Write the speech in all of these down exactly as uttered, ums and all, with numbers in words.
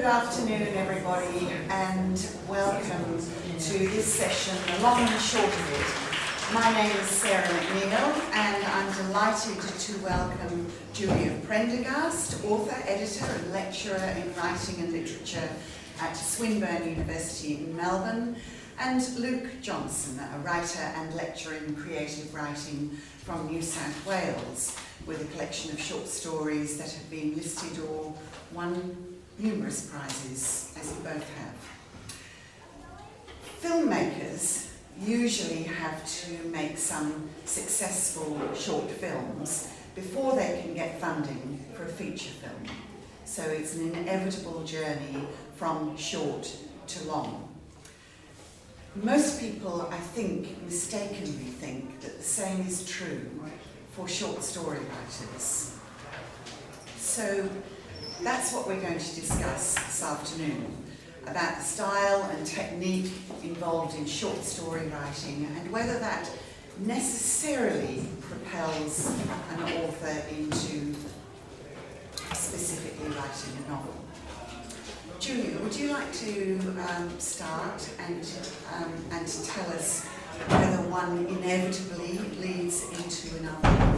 Good afternoon, everybody, and welcome to this session, the long and short of it. My name is Sarah McNeil, and I'm delighted to welcome Julia Prendergast, author, editor, and lecturer in writing and literature at Swinburne University in Melbourne, and Luke Johnson, a writer and lecturer in creative writing from New South Wales, with a collection of short stories that have been listed or won numerous prizes, as you both have. Filmmakers usually have to make some successful short films before they can get funding for a feature film. So it's an inevitable journey from short to long. Most people, I think, mistakenly think that the same is true for short story writers. So that's what we're going to discuss this afternoon, about the style and technique involved in short story writing and whether that necessarily propels an author into specifically writing a novel. Julia, would you like to um, start and, um, and tell us whether one inevitably leads into another?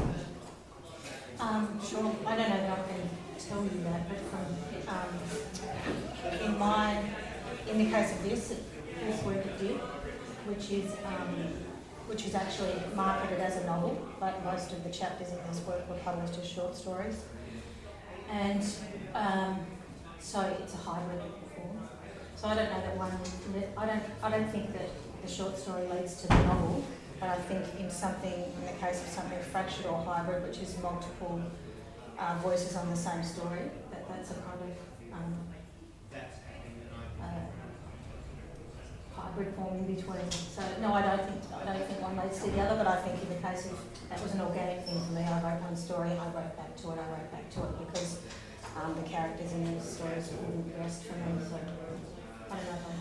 Um, sure. I don't know that I can tell you that, but from um, in my, in the case of this, this work it did, which is um, which is actually marketed as a novel, but most of the chapters in this work were published as short stories, and um, so it's a hybrid form. So I don't know that one. I don't. I don't think that the short story leads to the novel, but I think in something, in the case of something fractured or hybrid, which is multiple uh, voices on the same story, that that's a kind of um, uh, hybrid form in between. So no, I don't think I don't think one leads to the other, but I think in the case of that was an organic thing for me. I wrote one story, I wrote back to it, I wrote back to it because um, the characters in these stories wouldn't rest for me. So I don't know if I'm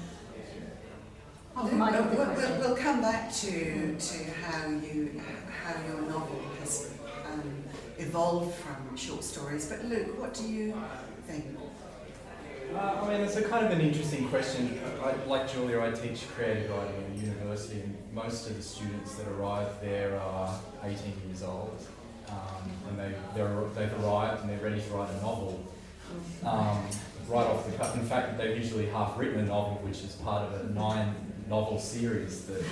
We'll, we'll, we'll come back to to how you how your novel has um, evolved from short stories. But Luke, what do you think? Uh, I mean, it's a kind of an interesting question. I, like Julia, I teach creative writing at a university, and most of the students that arrive there are eighteen years old, um, and they they're, they've arrived and they're ready to write a novel. Um, right off the cuff. In fact, they've usually half written a novel, which is part of a nine novel series that,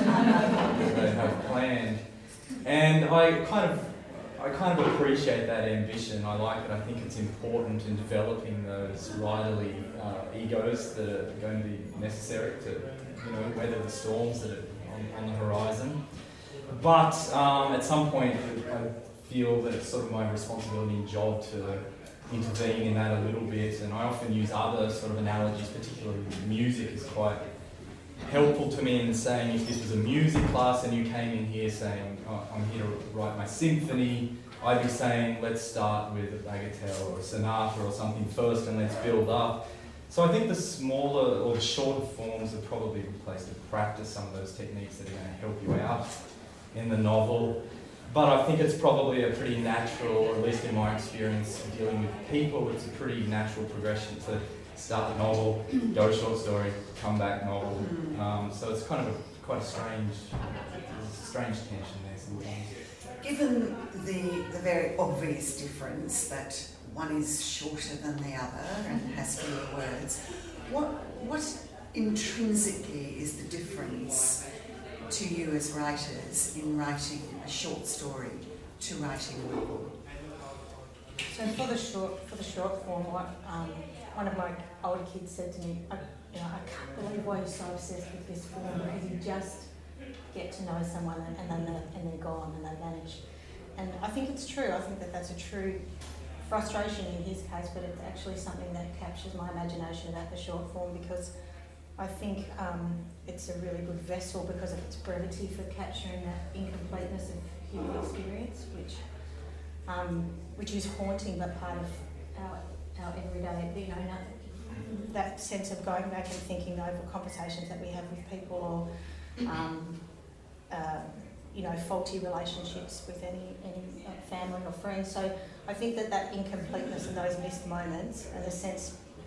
that they have planned. And I kind of I kind of appreciate that ambition. I like it. I think it's important in developing those writerly uh, egos that are going to be necessary to, you know, weather the storms that are on, on the horizon. But um, at some point, I feel that it's sort of my responsibility and job to intervene in that a little bit, and I often use other sort of analogies, particularly music is quite helpful to me in saying if this was a music class and you came in here saying, oh, I'm here to write my symphony, I'd be saying, let's start with a bagatelle or a sonata or something first and let's build up. So I think the smaller or the shorter forms are probably a place to practice some of those techniques that are going to help you out in the novel. But I think it's probably a pretty natural, or at least in my experience dealing with people, it's a pretty natural progression to start the novel, go short story, come back novel. Um, so it's kind of a, quite a strange, a strange tension there sometimes. Given the, the very obvious difference that one is shorter than the other and has fewer words, what what intrinsically is the difference to you as writers in writing a short story to writing a novel? So for the short for the short form, what um, one of my older kids said to me, I, you know, I can't believe why you're so obsessed with this form, because you just get to know someone and, and then they're, and they're gone and they vanish. And I think it's true. I think that that's a true frustration in his case, but it's actually something that captures my imagination about the short form, because I think um, it's a really good vessel because of its brevity for capturing that incompleteness of human experience, which um, which is haunting but part of our our everyday, you know, that sense of going back and thinking over conversations that we have with people, or um, uh, you know, faulty relationships with any any family or friends. So I think that that incompleteness and those missed moments, and the sense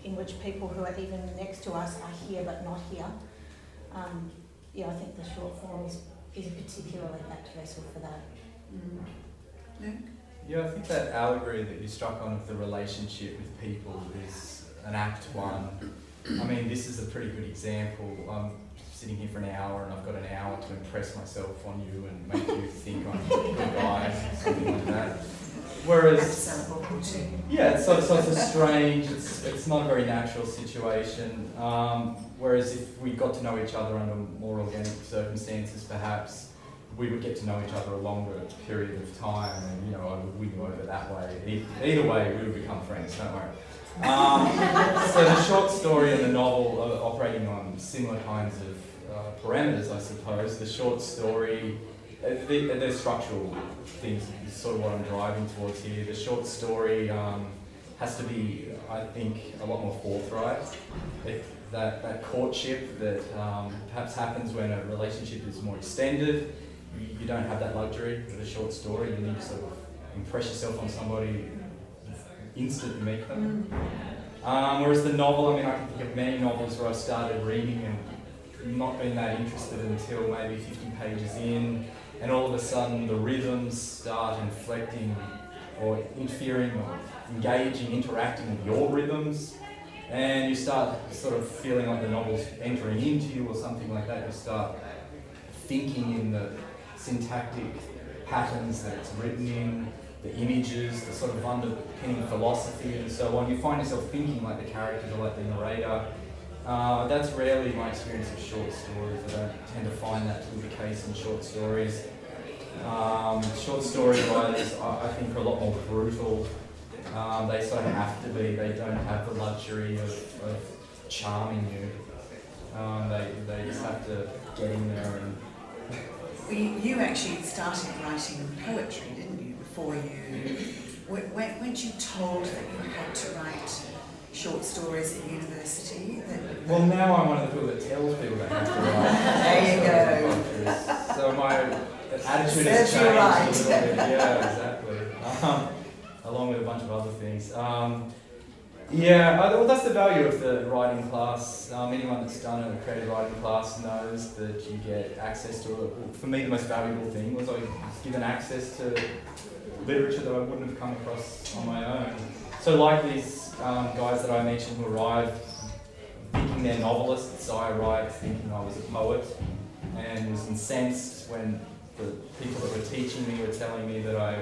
in which people who are even next to us are here but not here. Um, yeah, I think the short form is, is a particularly apt vessel for that. Mm. Luke? Yeah, I think that allegory that you struck on of the relationship with people is an apt one. I mean, this is a pretty good example. I'm sitting here for an hour and I've got an hour to impress myself on you and make you think I'm a good guy, something like that. Whereas, yeah, it's so, so it's a strange, it's, it's not a very natural situation. Um, whereas if we got to know each other under more organic circumstances, perhaps we would get to know each other a longer period of time, and you know, I would win you over that way. Either way, we would become friends, don't worry. Um, so the short story and the novel are operating on similar kinds of uh, parameters, I suppose. The short story, uh, the, the structural things is sort of what I'm driving towards here. The short story um, has to be, I think, a lot more forthright. It, that, that courtship that um, perhaps happens when a relationship is more extended, you, you don't have that luxury with a short story. You need to sort of impress yourself on somebody instantly meet them. Um, whereas the novel, I mean, I can think of many novels where I started reading and not been that interested until maybe fifty pages in, and all of a sudden the rhythms start inflecting or interfering or engaging, interacting with your rhythms, and you start sort of feeling like the novel's entering into you or something like that. You start thinking in the syntactic patterns that it's written in, the images, the sort of underpinning philosophy and so on. You find yourself thinking like the characters or like the narrator. Uh, that's rarely my experience of short stories. I don't tend to find that to be the case in short stories. Um, short story writers, I, I think, are a lot more brutal. Um, they sort of have to be. They don't have the luxury of, of charming you. Um, they, they just have to get in there and... Well, you, you actually started writing poetry, didn't you, before you... When, weren't you told that you had to write short stories at university? That, well, now I'm one of the people that tells people they have to write. There you go. So my attitude has changed right. a little bit. Yeah, exactly. Um, along with a bunch of other things. Um, yeah, I, well, that's the value of the writing class. Um, anyone that's done a creative writing class knows that you get access to it. For me, the most valuable thing was I was given access to literature that I wouldn't have come across on my own. So like these um, guys that I mentioned who arrived thinking they're novelists, I arrived thinking I was a poet and was incensed when the people that were teaching me were telling me that I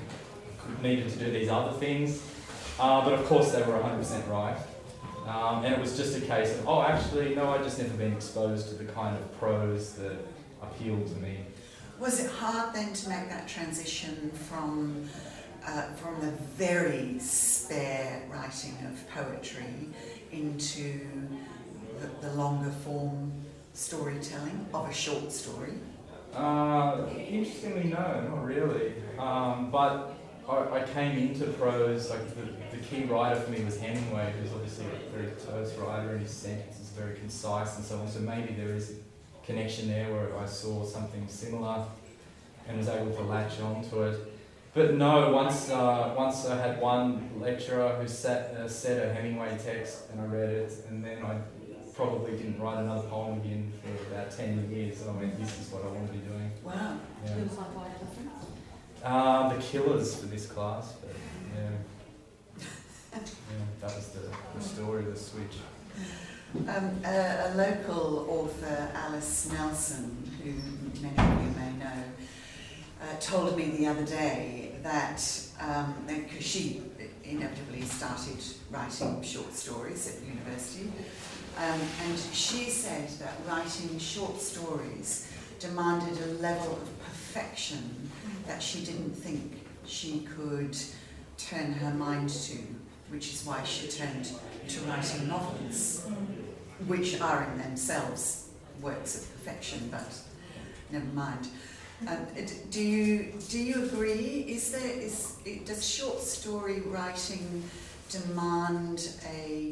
needed to do these other things. Uh, but of course they were one hundred percent right. Um, and it was just a case of, oh actually, no, I'd just never been exposed to the kind of prose that appealed to me. Was it hard then to make that transition from uh, from the very spare writing of poetry into the, the longer form storytelling of a short story? Uh, interestingly, no, not really. Um, but I, I came into prose, like the, the key writer for me was Hemingway, who's obviously a very terse writer and his sentences are very concise and so on. So maybe there is a connection there where I saw something similar and was able to latch onto it. But no, once uh, once I had one lecturer who sat, uh, said a Hemingway text and I read it, and then I probably didn't write another poem again for about ten years. I mean, this is what I want to be doing. Wow. Yeah. Who was like White Elephant? Um, the Killers for this class, but yeah, yeah that was the, the story of the switch. Um, a, a local author, Alice Nelson, who many of you may know, uh, told me the other day that, um, because she inevitably started writing short stories at university, um, and she said that writing short stories demanded a level of perfection that she didn't think she could turn her mind to, which is why she turned to writing novels, which are in themselves works of perfection, but never mind. Um, do you do you agree? Is there is does short story writing demand a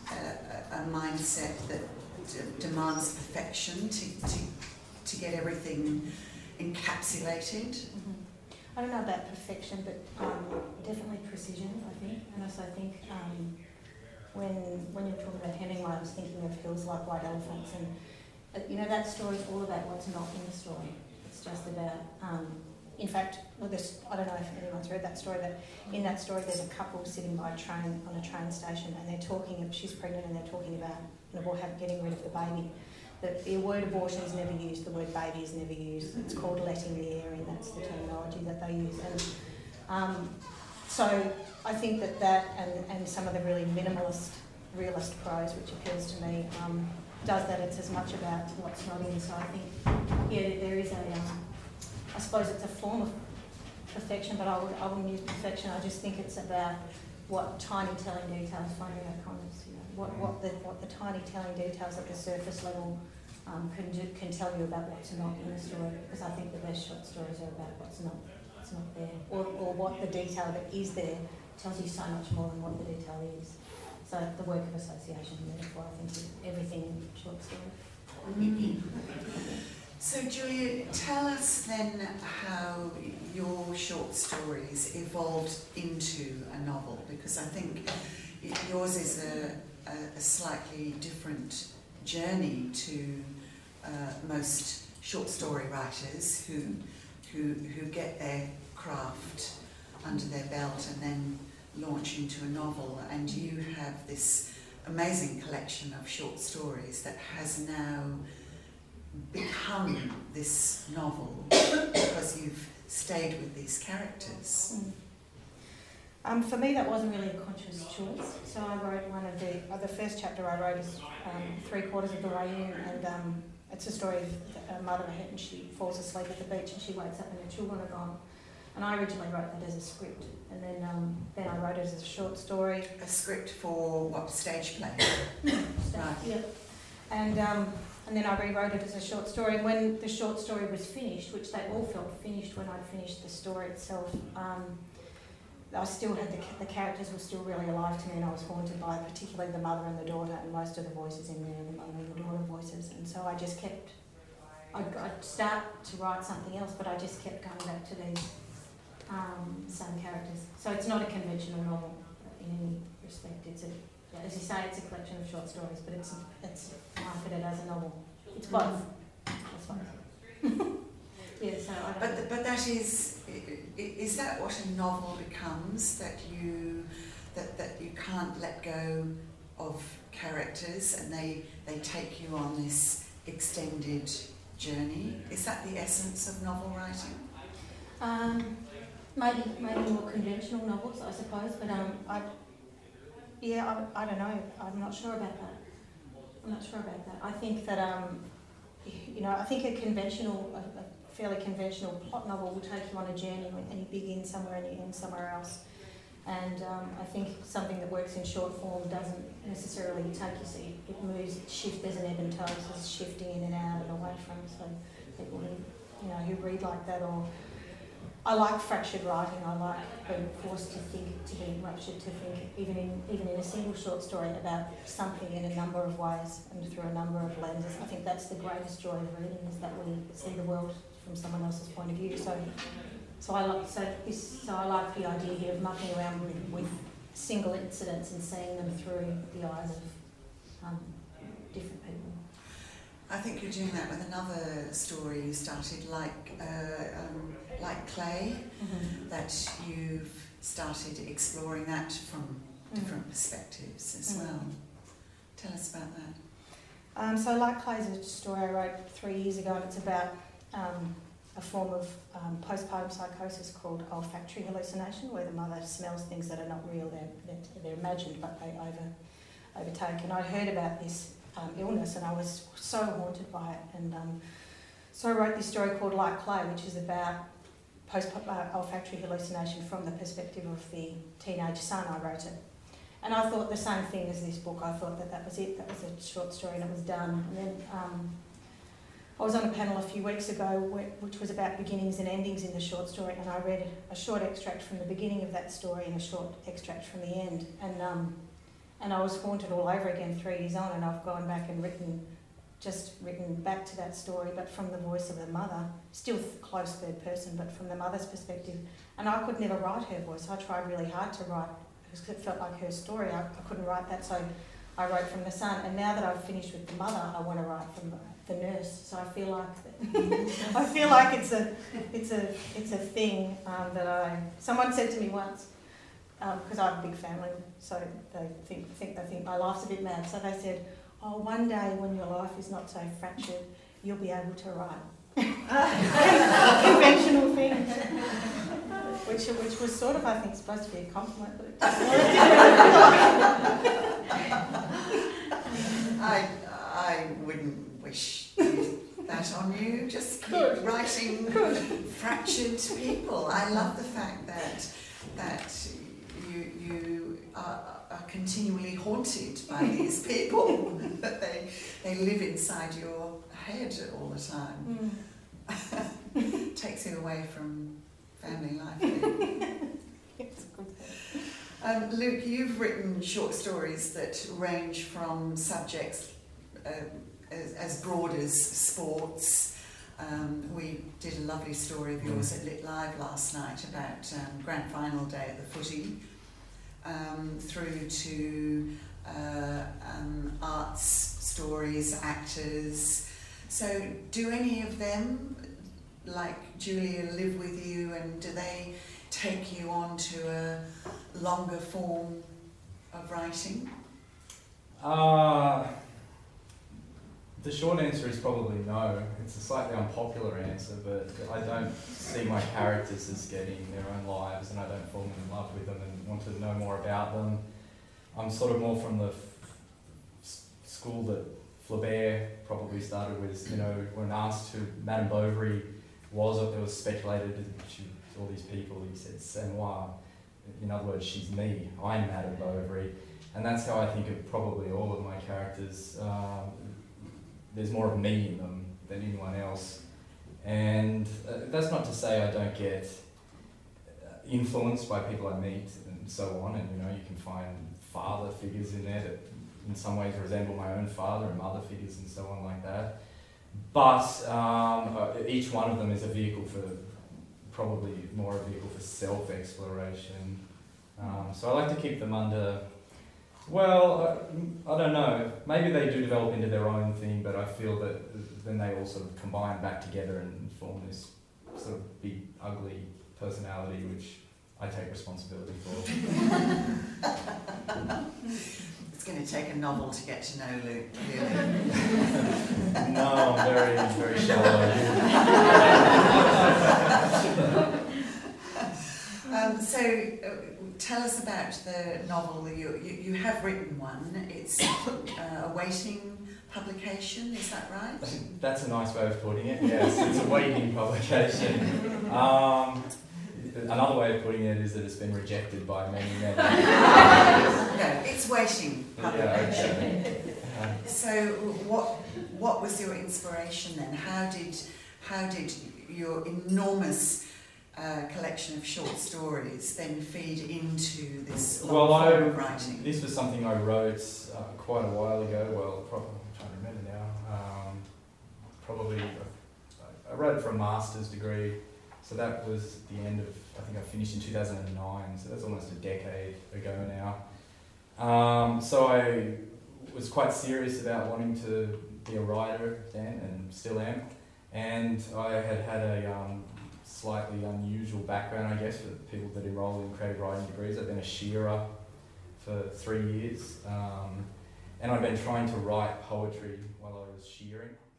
a, a mindset that d- demands perfection to, to to get everything encapsulated? Mm-hmm. I don't know about perfection, but um, definitely precision, I think. And also I think um, when when you're talking about Hemingway, I was thinking of Hills Like White Elephants, and uh, you know that story is all about what's not in the story. It's just about, um, in fact, well, this, I don't know if anyone's read that story, but in that story there's a couple sitting by a train on a train station, and they're talking. She's pregnant, and they're talking about you know, getting rid of the baby. The, the word abortion is never used. The word baby is never used. It's called letting the air in. That's the terminology that they use. And um, so I think that that and, and some of the really minimalist, realist prose, which appeals to me, um, does that. It's as much about what's not in. So I think, yeah, there is a, um, I suppose it's a form of perfection, but I, would, I wouldn't use perfection. I just think it's about what tiny telling details, finding out comments, you know, what, what, the, what the tiny telling details at the surface level um, can, do, can tell you about what's not in the story, because I think the best short stories are about what's not what's not there, or, or what the detail that is there tells you so much more than what the detail is. So the work of association and metaphor, I think, is everything in short story. Mm-hmm. So Julia, tell us then how your short stories evolved into a novel, because I think yours is a, a, a slightly different journey to uh, most short story writers who, who, who get their craft under their belt and then launch into a novel, and you have this amazing collection of short stories that has now become this novel because you've stayed with these characters. Mm. Um, for me, that wasn't really a conscious choice. So I wrote one of the uh, the first chapter I wrote is um, three quarters of the way in, and um, it's a story of a mother and she falls asleep at the beach and she wakes up and her children are gone. And I originally wrote that as a script, and then um, then I wrote it as a short story. A script for what, stage play? Right. Yeah. And um, and then I rewrote it as a short story. And when the short story was finished, which they all felt finished when I finished the story itself, um, I still had the, the characters were still really alive to me, and I was haunted by particularly the mother and the daughter, and most of the voices in there, the mother and the daughter voices. And so I just kept. I'd, I'd start to write something else, but I just kept going back to these. Um, same characters. So it's not a conventional novel in any respect. It's a, as you say, it's a collection of short stories, but it's it's marketed as a novel. It's both. That's fine. Yeah. So I don't but the, but that is is that what a novel becomes? That you that that you can't let go of characters and they they take you on this extended journey. Is that the essence of novel writing? Um. Maybe maybe more conventional novels, I suppose, but um, I, yeah, I, I don't know. I'm not sure about that. I'm not sure about that. I think that um, you know, I think a conventional, a, a fairly conventional plot novel will take you on a journey, and you begin somewhere and you end somewhere else. And um, I think something that works in short form doesn't necessarily take you. So it moves, it shifts. There's an ebb and flow, so it's shifting in and out and away from. So people who you know who read like that or I like fractured writing. I like being forced to think, to be ruptured to think, even in even in a single short story about something in a number of ways and through a number of lenses. I think that's the greatest joy of reading, is that we see the world from someone else's point of view. So, so I like so this so I like the idea here of mucking around with, with single incidents and seeing them through the eyes of um, different people. I think you're doing that with another story you started, like uh, um, like Clay, mm-hmm. that you've started exploring that from different mm. perspectives as mm. well. Tell us about that. Um, so Like Clay is a story I wrote three years ago, and it's about um, a form of um, postpartum psychosis called olfactory hallucination, where the mother smells things that are not real, they're, they're, they're imagined, but they over overtake. And I heard about this Um, illness, and I was so haunted by it, and um, so I wrote this story called Like Clay, which is about post uh, olfactory hallucination from the perspective of the teenage son. I wrote it, and I thought the same thing as this book. I thought that that was it, that was a short story and it was done. And then um, I was on a panel a few weeks ago where, which was about beginnings and endings in the short story, and I read a short extract from the beginning of that story and a short extract from the end, and um, And I was haunted all over again three years on, and I've gone back and written, just written back to that story, but from the voice of the mother, still close third person, but from the mother's perspective. And I could never write her voice. I tried really hard to write because it felt like her story. I, I couldn't write that, so I wrote from the son. And now that I've finished with the mother, I want to write from the, the nurse. So I feel like that I feel like it's a it's a it's a thing um, that I. Someone said to me once, because um, I have a big family, so they think think they think my life's a bit mad. So they said, "Oh, one day when your life is not so fractured, you'll be able to write." Conventional thing, which which was sort of, I think, supposed to be a compliment, but it I I wouldn't wish that on you. Just keep Good. writing Good. fractured people. I love the fact that that you you are, are continually haunted by these people. That they they live inside your head all the time. Mm. Takes you away from family life. It's a good thing. Um, Luke, you've written short stories that range from subjects uh, as, as broad as sports. Um, we did a lovely story of yours at Lit Live last night about um, grand final day at the footy, um, through to uh, um, arts stories, actors. So do any of them, like Julia, live with you, and do they take you on to a longer form of writing? Uh, the short answer is probably no. It's a slightly unpopular answer, but I don't see my characters as getting their own lives, and I don't fall in love with them and want to know more about them. I'm sort of more from the f- school that Flaubert probably started with. You know, when asked who Madame Bovary was, it was speculated that she was all these people. He said, "C'est moi." In other words, she's me. I'm Madame Bovary. And that's how I think of probably all of my characters. Uh, there's more of me in them than anyone else. And uh, that's not to say I don't get influenced by people I meet and so on. And, you know, you can find father figures in there that in some ways resemble my own father, and mother figures and so on like that. But um, uh, each one of them is a vehicle for, probably more a vehicle for self-exploration. Um, so I like to keep them under, well, uh, I don't know, maybe they do develop into their own thing, but I feel that then they all sort of combine back together and form this sort of big, ugly personality, which I take responsibility for. It's going to take a novel to get to know Luke, really. No, I'm very, very shallow. um, so, uh, tell us about the novel. You, you, you have written one. It's uh, awaiting publication, is that right? That's a nice way of putting it, yes. It's awaiting publication. Um, Another way of putting it is that it's been rejected by many, many. No, it's waiting publication. Yeah, okay. uh, so, what what was your inspiration then? How did how did your enormous uh, collection of short stories then feed into this long well, form I, of writing? This was something I wrote uh, quite a while ago. Well, probably, I'm trying to remember now. Um, probably, uh, I wrote it for a master's degree. So that was the end of, I think I finished in two thousand nine, so that's almost a decade ago now. Um, so I was quite serious about wanting to be a writer then, and still am. And I had had a um, slightly unusual background, I guess, for people that enroll in creative writing degrees. I've been a shearer for three years, um, and I've been trying to write poetry while I was shearing.